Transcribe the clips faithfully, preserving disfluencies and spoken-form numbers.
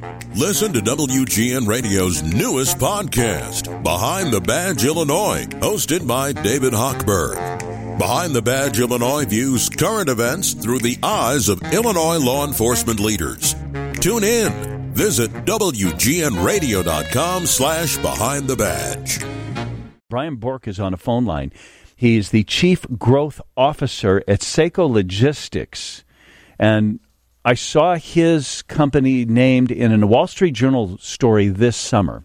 Listen to W G N Radio's newest podcast, Behind the Badge Illinois, hosted by David Hochberg. Behind the Badge Illinois views current events through the eyes of Illinois law enforcement leaders. Tune in. Visit W G N radio dot com slash behind the badge. Brian Bork is on a phone line. He's the Chief Growth Officer at Seiko Logistics. And I saw his company named in a Wall Street Journal story this summer.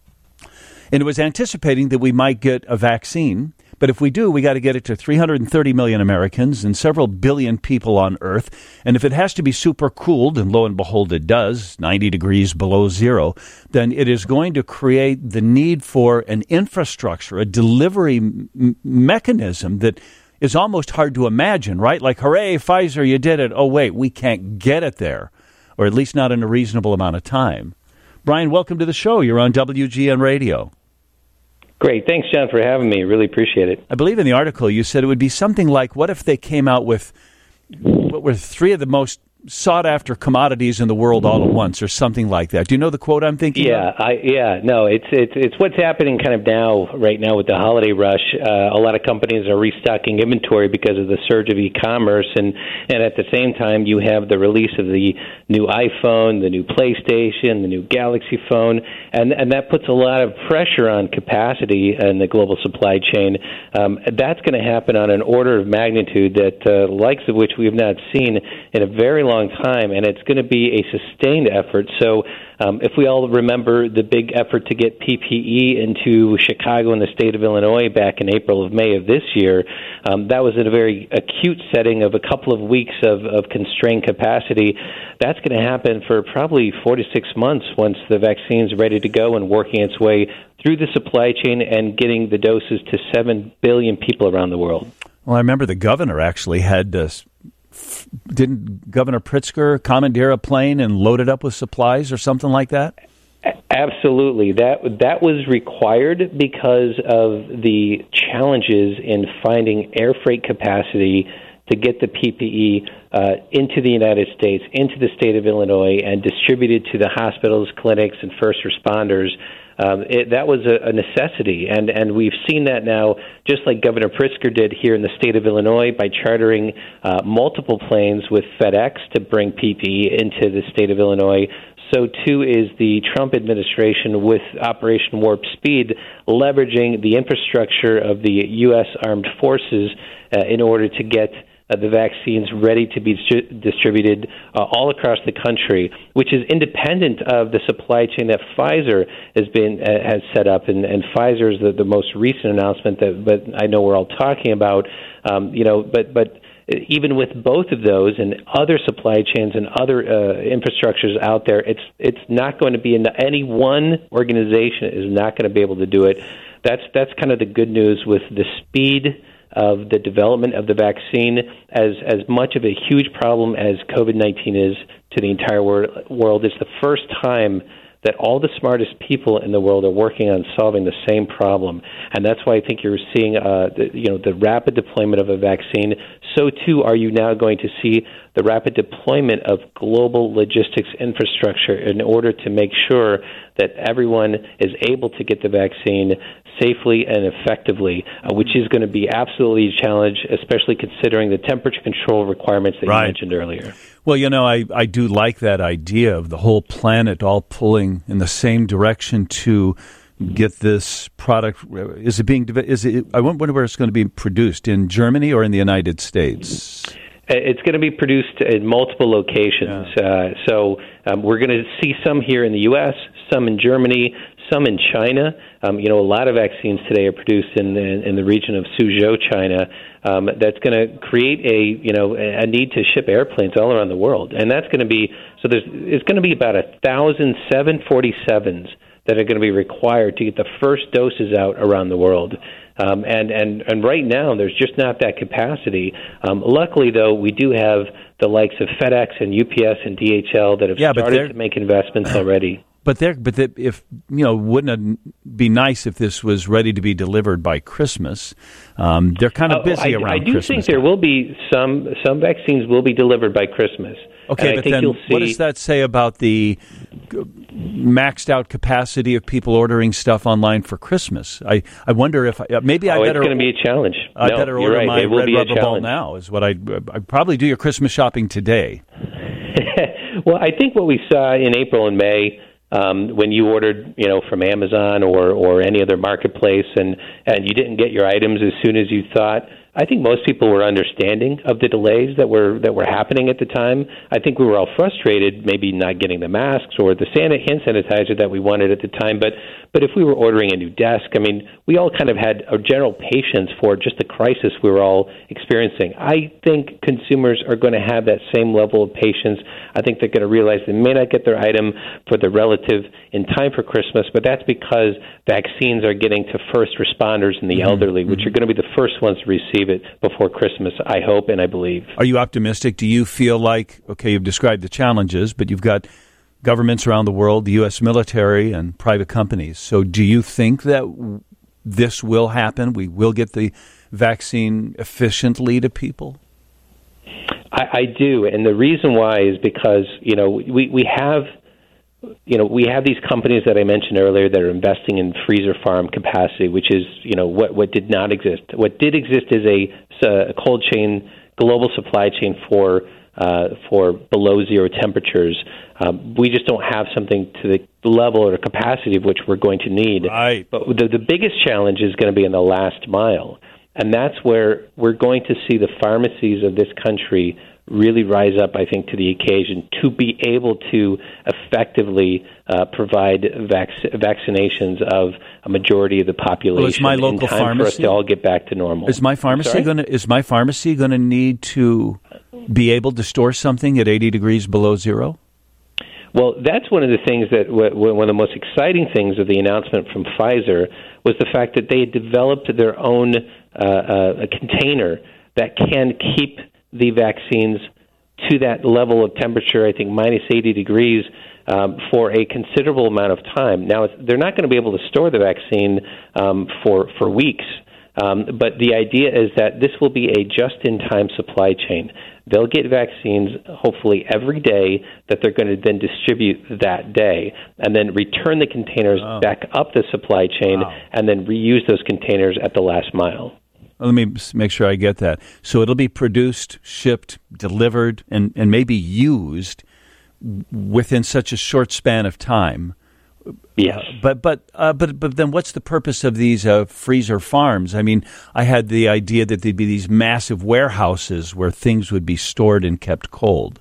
And it was anticipating that we might get a vaccine. But if we do, we got to get it to three hundred thirty million Americans and several billion people on Earth. And if it has to be super cooled, and lo and behold it does, ninety degrees below zero, then it is going to create the need for an infrastructure, a delivery m- mechanism that is almost hard to imagine, right? Like, hooray, Pfizer, you did it. Oh, wait, we can't get it there, or at least not in a reasonable amount of time. Brian, welcome to the show. You're on W G N Radio. Great. Thanks, John, for having me. Really appreciate it. I believe in the article you said it would be something like, what if they came out with what were three of the most sought-after commodities in the world all at once, or something like that. Do you know the quote I'm thinking yeah, of? I, yeah, no, it's it's it's what's happening kind of now, right now with the holiday rush. Uh, a lot of companies are restocking inventory because of the surge of e-commerce, and, and at the same time, you have the release of the new iPhone, the new PlayStation, the new Galaxy phone, and and that puts a lot of pressure on capacity in the global supply chain. Um, that's going to happen on an order of magnitude that uh, likes of which we have not seen in a very long time, and it's going to be a sustained effort. So um, if we all remember the big effort to get P P E into Chicago and the state of Illinois back in April of May of this year, um, that was in a very acute setting of a couple of weeks of, of constrained capacity. That's going to happen for probably four to six months once the vaccine's ready to go and working its way through the supply chain and getting the doses to seven billion people around the world. Well, I remember the governor actually had uh, Didn't Governor Pritzker commandeer a plane and load it up with supplies or something like that? Absolutely. That that was required because of the challenges in finding air freight capacity to get the P P E uh, into the United States, into the state of Illinois, and distributed to the hospitals, clinics, and first responders. Um, it, that was a, a necessity, and, and we've seen that now, just like Governor Pritzker did here in the state of Illinois by chartering uh, multiple planes with FedEx to bring P P E into the state of Illinois. So, too, is the Trump administration with Operation Warp Speed, leveraging the infrastructure of the U S Armed Forces uh, in order to get Uh, the vaccines ready to be distri- distributed uh, all across the country, which is independent of the supply chain that Pfizer has been uh, has set up, and, and Pfizer is the, the most recent announcement that, but I know we're all talking about. Um, you know, but but even with both of those and other supply chains and other uh, infrastructures out there, it's it's not going to be in any one organization is not going to be able to do it. That's that's kind of the good news with the speed of the development of the vaccine. As as much of a huge problem as COVID nineteen is to the entire wor- world, it's the first time that all the smartest people in the world are working on solving the same problem. And that's why I think you're seeing uh, the, you know, the rapid deployment of a vaccine. So, too, are you now going to see the rapid deployment of global logistics infrastructure in order to make sure that everyone is able to get the vaccine safely and effectively, uh, which is going to be absolutely a challenge, especially considering the temperature control requirements that right. you mentioned earlier. Well, you know, I, I do like that idea of the whole planet all pulling in the same direction to get this product. Is it being, is it, I wonder where it's going to be produced, in Germany or in the United States? It's going to be produced in multiple locations. Yeah. Uh, so um, we're going to see some here in the U S, some in Germany, some in China. Um, you know, a lot of vaccines today are produced in the, in the region of Suzhou, China. Um, that's going to create a you know a need to ship airplanes all around the world, and that's going to be so. There's it's going to be about a thousand seven forty-sevens that are going to be required to get the first doses out around the world. Um, and, and, and right now, there's just not that capacity. Um, luckily, though, we do have the likes of FedEx and U P S and D H L that have yeah, started to make investments already. But there, but the, if you know, wouldn't it be nice if this was ready to be delivered by Christmas? Um, they're kind of busy oh, I, around I do Christmas think there time. will be some some vaccines will be delivered by Christmas. Okay, and but I think then you'll see, what does that say about the maxed out capacity of people ordering stuff online for Christmas? I, I wonder if I, maybe I oh, better. it's going to be a challenge. I no, better you're order right. my it will red be a rubber ball challenge. now. Is what I I probably do your Christmas shopping today. Well, I think what we saw in April and May, um, when you ordered, you know, from Amazon or, or any other marketplace, and, and you didn't get your items as soon as you thought, I think most people were understanding of the delays that were that were happening at the time. I think we were all frustrated, maybe not getting the masks or the san- hand sanitizer that we wanted at the time. But but if we were ordering a new desk, I mean, we all kind of had a general patience for just the crisis we were all experiencing. I think consumers are going to have that same level of patience. I think they're going to realize they may not get their item for the relative in time for Christmas, but that's because vaccines are getting to first responders and the mm-hmm. elderly, which mm-hmm. are going to be the first ones to receive it before Christmas, I hope and I believe. Are you optimistic? Do you feel like, okay, you've described the challenges, but you've got governments around the world, the U S military and private companies. So do you think that this will happen? We will get the vaccine efficiently to people? I, I do. And the reason why is because, you know, we, we have... You know, we have these companies that I mentioned earlier that are investing in freezer farm capacity, which is, you know, what, what did not exist. What did exist is a, a cold chain, global supply chain for uh, for below zero temperatures. Um, we just don't have something to the level or capacity of which we're going to need. Right. But the, the biggest challenge is going to be in the last mile. And that's where we're going to see the pharmacies of this country really rise up, I think, to the occasion to be able to effectively uh, provide vac- vaccinations of a majority of the population well, is my local in time pharmacy, for us to all get back to normal. Is my pharmacy going to is my pharmacy going to need to be able to store something at eighty degrees below zero? Well, that's one of the things that w- w- one of the most exciting things of the announcement from Pfizer was the fact that they had developed their own uh, uh, a container that can keep the vaccines to that level of temperature, I think minus eighty degrees, um, for a considerable amount of time. Now, they're not going to be able to store the vaccine um, for, for weeks, um, but the idea is that this will be a just-in-time supply chain. They'll get vaccines hopefully every day that they're going to then distribute that day and then return the containers oh. back up the supply chain wow. and then reuse those containers at the last mile. Let me make sure I get that. So it'll be produced, shipped, delivered, and, and maybe used within such a short span of time. Yes. Uh, but but uh, but but then what's the purpose of these uh, freezer farms? I mean, I had the idea that there'd be these massive warehouses where things would be stored and kept cold.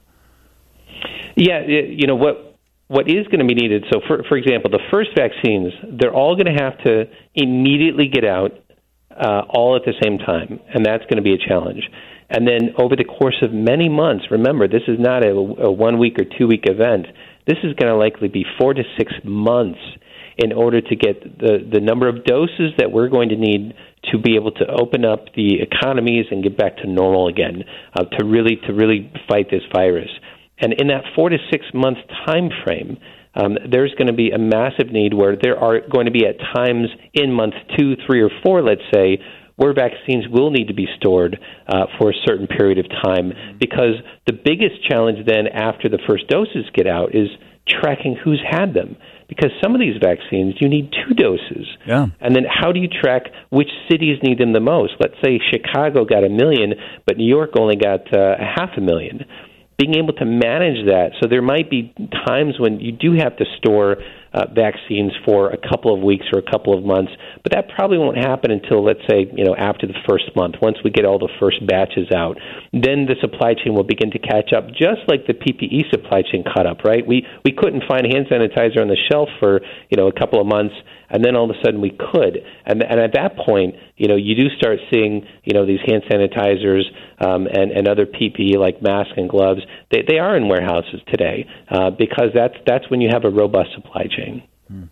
Yeah, you know what what is going to be needed. So, for for example, the first vaccines, they're all going to have to immediately get out. Uh, all at the same time, and that's going to be a challenge. And then over the course of many months, remember, this is not a, a one-week or two-week event. This is going to likely be four to six months in order to get the, the number of doses that we're going to need to be able to open up the economies and get back to normal again, uh, to really to really fight this virus. And in that four to six-month time frame, Um, there's going to be a massive need where there are going to be at times in month two, three, or four, let's say, where vaccines will need to be stored uh, for a certain period of time, because the biggest challenge then after the first doses get out is tracking who's had them. Because some of these vaccines, you need two doses. Yeah. And then how do you track which cities need them the most? Let's say Chicago got a million, but New York only got uh, a half a million. Being able to manage that. So there might be times when you do have to store uh, vaccines for a couple of weeks or a couple of months, but that probably won't happen until, let's say, you know, after the first month, once we get all the first batches out. Then the supply chain will begin to catch up, just like the P P E supply chain caught up, right? We we couldn't find hand sanitizer on the shelf for, you know, a couple of months, and then all of a sudden we could. And and at that point, you know, you do start seeing, you know, these hand sanitizers um, and, and other P P E like masks and gloves. They they are in warehouses today uh, because that's that's when you have a robust supply chain. Hmm.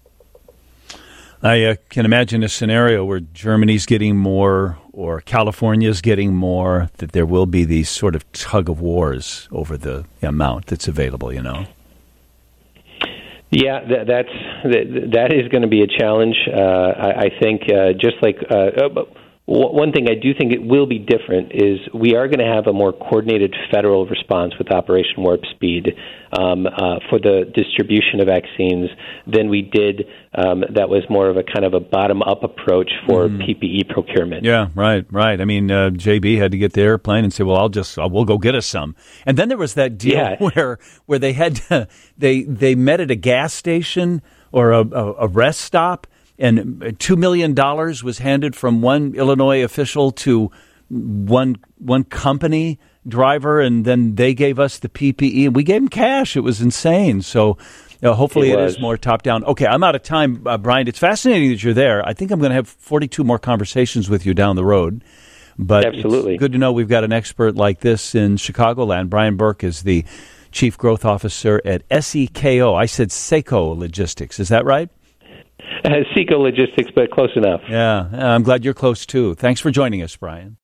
I uh, can imagine a scenario where Germany's getting more or California's getting more, that there will be these sort of tug of wars over the amount that's available, you know? Yeah, that, that's that, that is going to be a challenge. Uh, I, I think uh, just like uh, one thing I do think it will be different is we are going to have a more coordinated federal response with Operation Warp Speed um, uh, for the distribution of vaccines than we did. Um, that was more of a kind of a bottom-up approach for mm. P P E procurement. Yeah, right, right. I mean, uh, J B had to get the airplane and say, "Well, I'll just uh, we'll go get us some." And then there was that deal yeah. where where they had to, they they met at a gas station or a, a, a rest stop. And two million dollars was handed from one Illinois official to one one company driver, and then they gave us the P P E. We gave them cash. It was insane. So uh, hopefully it, it is more top-down. Okay, I'm out of time, uh, Brian. It's fascinating that you're there. I think I'm going to have forty-two more conversations with you down the road. But Absolutely. It's good to know we've got an expert like this in Chicagoland. Brian Burke is the Chief Growth Officer at S E K O. I said Seco Logistics. Is that right? Uh, Seco Logistics, but close enough. Yeah, I'm glad you're close, too. Thanks for joining us, Brian.